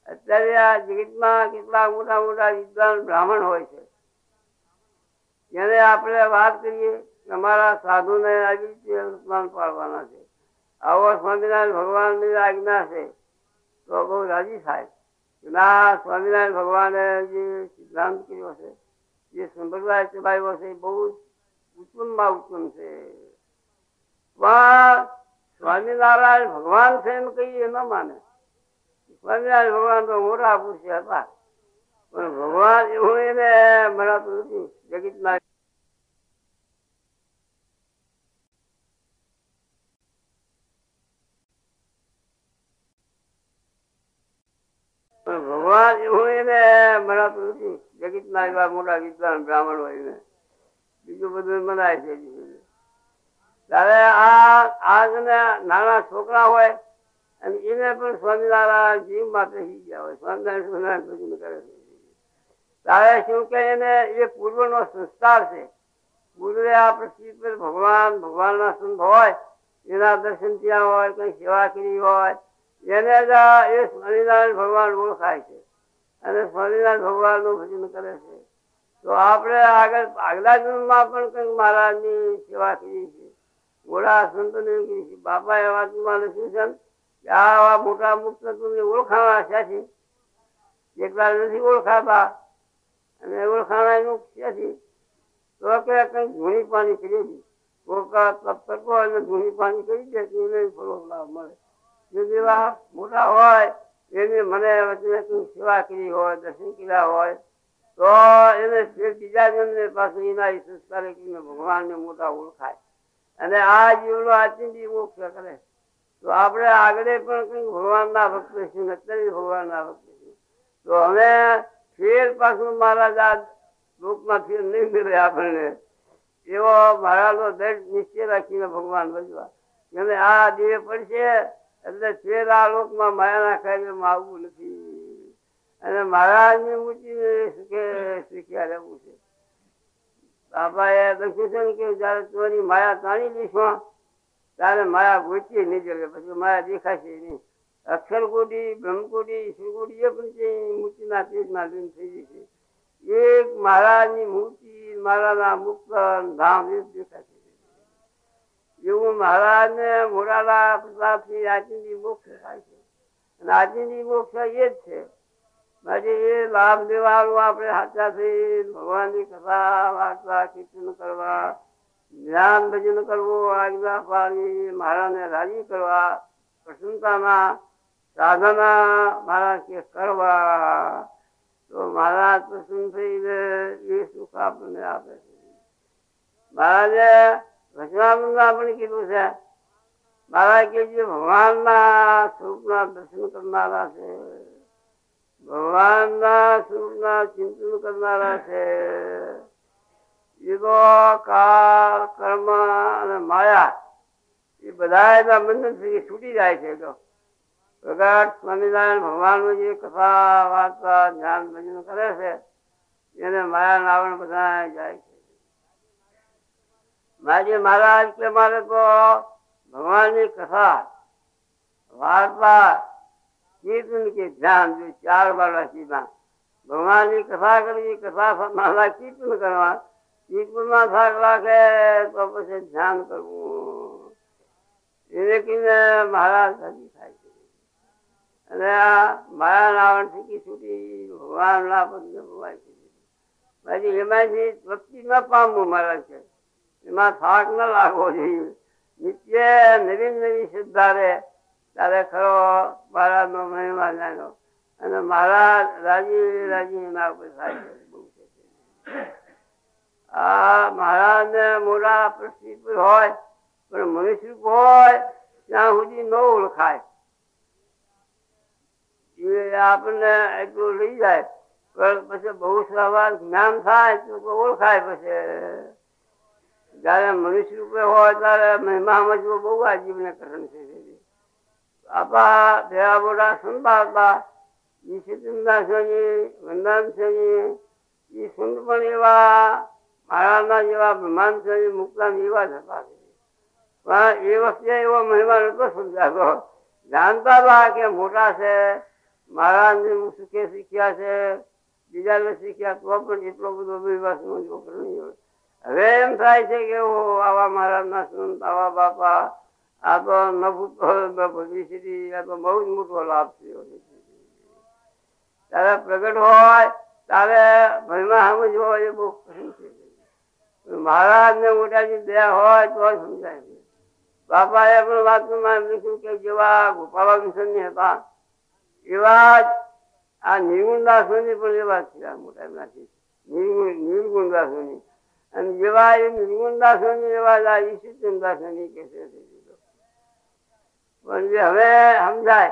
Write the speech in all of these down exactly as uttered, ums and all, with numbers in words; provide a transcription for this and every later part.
અત્યારે આ જગતમાં કેટલા મોટા મોટા વિદ્વાન બ્રાહ્મણ હોય છે, જેને આપણે વાત કરીએ અમારા સાધુને આવી રીતે સ્નાન પાડવાના છે, આવો સ્વામિનારાયણ ભગવાનની આજ્ઞા છે, તો બહુ રાજી થાય. ના, સ્વામિનારાયણ ભગવાને જે સિદ્ધાંત કર્યો છે, જે સંપ્રદાય ચલાવ્યો છે, બહુ ઉત્તમમાં ઉત્તમ છે. પણ સ્વામિનારાયણ ભગવાન છે એમ કહીએ ન માને. સ્વામિનારાયણ ભગવાન તો મોટા પુરુષ હતા, પણ ભગવાન એવું એને મળાતું નથી જગતના. પણ ભગવાન એવું એને મળાતું નથી જગતના એવા મોટા વિદ્વાન બ્રાહ્મણ હોય ને. બીજું બધું મનાય છે. ત્યારે આ આજ નાના છોકરા હોય અને એને પણ સ્વામિનારાયણ જીવ માટે થઈ ગયા હોય, સ્વામિનારાયણ સ્વામિનારાયણ ભજન કરે છે. ત્યારે શું કે એને એ પૂર્વનો સંસ્કાર છે. પૂર્વે આ પૃથ્વી પર ભગવાન ભગવાનના સંત હોય, એના દર્શન થયા હોય, કઈ સેવા કરી હોય, એને જ એ સ્વામિનારાયણ ભગવાન ઓળખાય છે અને સ્વામિનારાયણ ભગવાન નું ભજન કરે છે. તો આપણે આગળ આગલા જન્મમાં પણ કંઈક મહારાજની સેવા કરી છે, મોટા સંતોને કરી છે. બાપા એ વાતમાં લખ્યું છે કે આવા મોટા મુક્ત તમને ઓળખાણા છે, એકલા નથી ઓળખાતા અને ઓળખાણા ક્યાંથી? તો કે કંઈક ધૂણી પાણી કરી હતી, કોકા તપ કરતો હોય ને ધૂણી પાણી કરી દે તો એને થોડો લાભ મળે. જેવા મોટા હોય એને મને વચ્ચે કંઈક સેવા કરી હોય, દર્શન કર્યા હોય, તો એને બીજા જણને પાછું એના સંસ્કાર ભગવાનને મોટા ઓળખાય અને આ જીવનો આચિંતી મોક્ષ કરે. તો આપણે આગળ પણ કંઈક ભગવાનના ભક્ત છીએ, અત્યારે ભગવાનના ભક્ત છીએ. તો હવે ફેર પાછું મહારાજ આ લોકમાં ફેર નહીં મળે આપણને, એવો મહારાજનો દઢ નિશ્ચય રાખીને ભગવાન ભજવા. અને આ દેહ પડશે એટલે ફેર આ લોકમાં માયાના કાર્યમાં આવવું નથી અને મહારાજની મૂર્તિને શીખ્યા રહેવું છે. બાપાએ લખ્યું છે કે જયારે તમારી માયા તાણી લઈશું ત્યારે માયા ગોચી નહીં જશે, પછી માયા દેખાશે નહીં. અક્ષરકોટી, બ્રહ્મકોટી, ઈશ્વરકોટી એ પણ મૂર્તિના તેજના લીન થઈ જશે. એક મહારાજની મૂર્તિ, મહારાજના મુક્ત ધામ એ દેખાશે. એવું મહારાજને મોરાલા પ્રતાપથી આચિંતી મોક્ષ થાય છે અને આચિંતી મોક્ષ એ જ છે. માટે એ લાભ લેવાનું આપણે સાચા થઈ ભગવાનની કથા વાર્તા કીર્તન કરવા, ધ્યાન ભજન કરવું, આજ્ઞા પાડી મહારાજને રાજી કરવા, પ્રસન્નતાના સાધના મહારાજ કે કરવા, તો મહારાજ પ્રસન્ન થઈને એ સુખ આપણને આપે છે. મહારાજે વચનામૃતમાં પણ કીધું છે, મહારાજ કે જે ભગવાનના સ્વરૂપના દર્શન કરનારા છે, ભગવાનના સ્વરૂપના ચિંતન કરનારા છે, એ તો કાળ, કર્મ અને માયા એ બધા એના બંધનથી છૂટી જાય છે. તો પ્રગટ સ્વામિનારાયણ ભગવાનનું જે કથા વાર્તા જ્ઞાન ભજન કરે છે એને માયા નાવણ બધા જાય છે. મારે મહારાજ કે મારે તો ભગવાનની કથા વાર્તા કીર્તન કે ધ્યાન જો ચાર વાળા સીધા ભગવાનની કથા કરવી, કથા મહારાજ કીર્તન કરવા, કીર્તનમાં થાક રાખે તો પછી ધ્યાન કરવું, એને કહીને મહારાજ રાજી થાય છે. અને આ માયા નાવણ થી છૂટી ભગવાન ના પદને ભવાય છે. બાકી એમાંથી તૃપ્તિ ન પામવું મહારાજ છે, એમાં થાક ન લાગવો જોઈએ. નિત્ય નવીન નવી શ્રદ્ધા રહે ત્યારે ખરો મહારાજ નો મહિમા જાણ્યો અને મહારાજ રાજી રાજી એના ઉપર થાય છે. આ મહારાજ ને મોટા પ્રસિદ્ધ હોય પણ મનુષ્ય હોય ત્યાં સુધી ન ઓળખાય. એ આપણને એટલું લઈ જાય પણ પછી બહુ સવાર જ્ઞાન થાય તો ઓળખાય. પછી જયારે મનુષ્ય રૂપે હોય ત્યારે મહિમા સમજવો બહુ આજીવને કરણ છે. આપણા ભેળા મોટા સંતા હતા, એ સિદ્ધનાથજી, વંદાનસિંહજી, એ સંત પણ એવા મહારાજના જેવા બ્રહ્માંડસિંહ મુક્તાન એવા જ હતા. પણ એ વખતે એવો મહિમા નતો સમજાતો. જાણતા હતા કે મોટા છે, મહારાજ સુખે શીખ્યા છે, બીજાને શીખ્યા તો પણ એટલો બધો વિશ્વાસ નો છોકરો નહીં હોય. હવે એમ થાય છે કે આવા મહારાજ ના સંત, આવા બાપા, આ તો ન ભૂતો ભવિષ્ય, આ તો બહુ જ મોટો લાભ થયો. ત્યારે પ્રગટ હોય ત્યારે મહિમા સમજવો એ બહુ કઠિન છે. મહારાજ ને મોટાજી દયા હોય તો સમજાય. બાપા એ પણ વાતમાં એમ લખ્યું કે જેવા ગોપાલ મિશન હતા એવા જ આ નિર્ગુણદાસો ની પણ એવા છે. મોટા એમનાથી નિર્ગુણદાસો ની અને જેવા એ નિર્ગુણદાસો ની એવા જ આ ઈશ્વરદાસો ની કે છે. પણ જે હવે સમજાય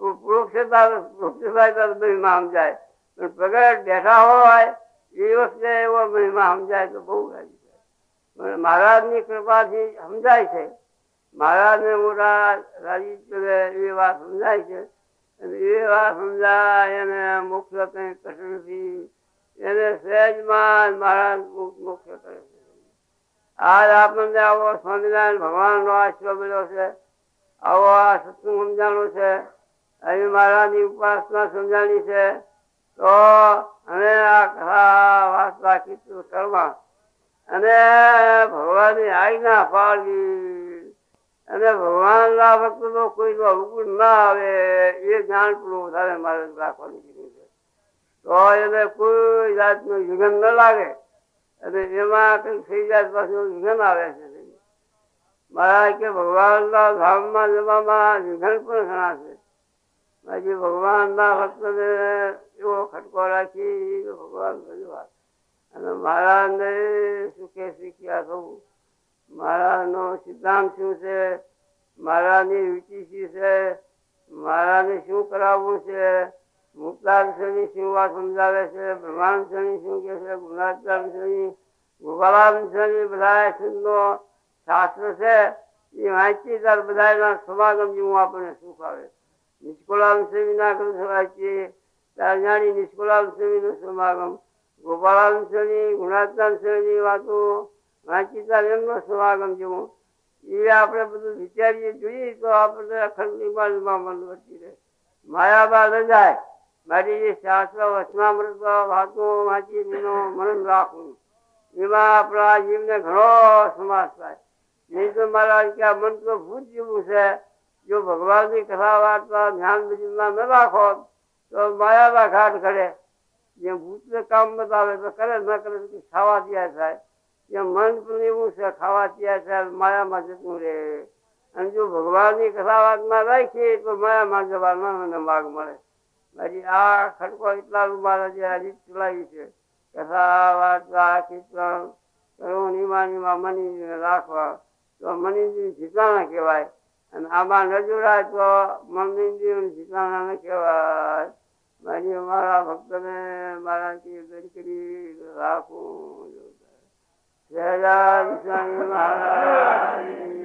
પુરુષેતા મહિમા સમજાય, પણ પ્રગટ બેઠા હોય એ વખતે એવો મહિમા સમજાય તો બહુ રાજી થાય. મહારાજ ની કૃપાથી સમજાય છે. મહારાજ ને મોટા રાજી એ વાત સમજાય છે. એ વાત સમજાય એને મોક્ષ કઈ કઠિન નથી. એને સહેજમાં મહારાજ મોક્ષ કરે છે. આજ આપણને આવો સ્વામિનારાયણ ભગવાન નો આશીર્વાદ મળ્યો છે, આવો આ સત્સંગ સમજાણું છે, અહીં મહારાજ ની ઉપાસના સમજાણી છે, તો અમે આ કથા વાર્તા કીર્તન કરવા અને ભગવાન ની આજ્ઞા પાડવી અને ભગવાન ના ભક્તો તો કોઈ નો અવગુણ ના આવે એ જ્ઞાન પણ વધારે મારે રાખવાનું કીધું છે. તો એને કોઈ જાત નું યુગન ન લાગે અને એમાં કઈ થઈ જાય પાછું યુગન આવે છે. મહારાજ કે ભગવાન ના ધામમાં જવામાં વિઘન પણ ઘણા છે. બાકી ભગવાન ના ભક્ત ને એવો ખટકો રાખી ભગવાન ભજવા અને મહારાજ ને સુખે શીખ્યા થવું. મહારાજ નો સિદ્ધાંત શું છે, મહારાજ ની રુચિ શું છે, મહારાજ ને શું કરાવવું છે, મુક્તાંશની શું વાત સમજાવે છે, બ્રહ્માંશની શું કે છે, ગુણાત્માંશની, ગોપાલાંશની બધા સુંદો શાસ્ત્ર છે એ વાંચી ત્યારે બધા સમાગમ જેવું આપણને સુખ આવે. નિષ્કુળાંશની ના કરું વાંચીએ ત્યારે જાણી નિષ્કુળાંશની નું સમાગમ, ગોપાલાંશની ગુણાત્માંશની વાતો વાંચી ત્યારે એમનો સમાગમ જેવું એ આપણે બધું વિચારીએ જોઈએ તો આપણને અખંડ નિમાણમાં મન વધતી રહે. માયાબા ન જાય મારી શાસ્ત્ર વચનામૃત વાતો વાંચી મનન રાખવું એમાં આપણા જીવને ઘણો સમાસ થાય. નહીં તો મારા ક્યાં મન તો ભૂત જેવું છે. જો ભગવાન ની કથા વાર્તા ધ્યાન ભજનમાં ન રાખો તો માયાબા ઘાટ કરે. જેમ ભૂત ને કામ બતાવે તો કરે ન કરે તો ખાવા તૈયાર થાય. એમ મન પણ એવું છે, ખાવા તૈયાર થાય માયામાં જતું રહે. અને જો ભગવાન ની કથા વાતમાં રાખીએ તો માયામાં જવાનો માર્ગ મળે. બાકી આ ખટકો એટલા મારા જે રીત ચલાવી છે, કથા વાર્તા કીર્તન કરવું નિમાનીમાં મની રાખવા તો મની જીતાણા કહેવાય. અને આમાં ન જોડાય તો મની જીતાણા ન કહેવાય. બાકી મારા ભક્તને મારા કરી રાખવું. જય સ્વામી મહારાજ.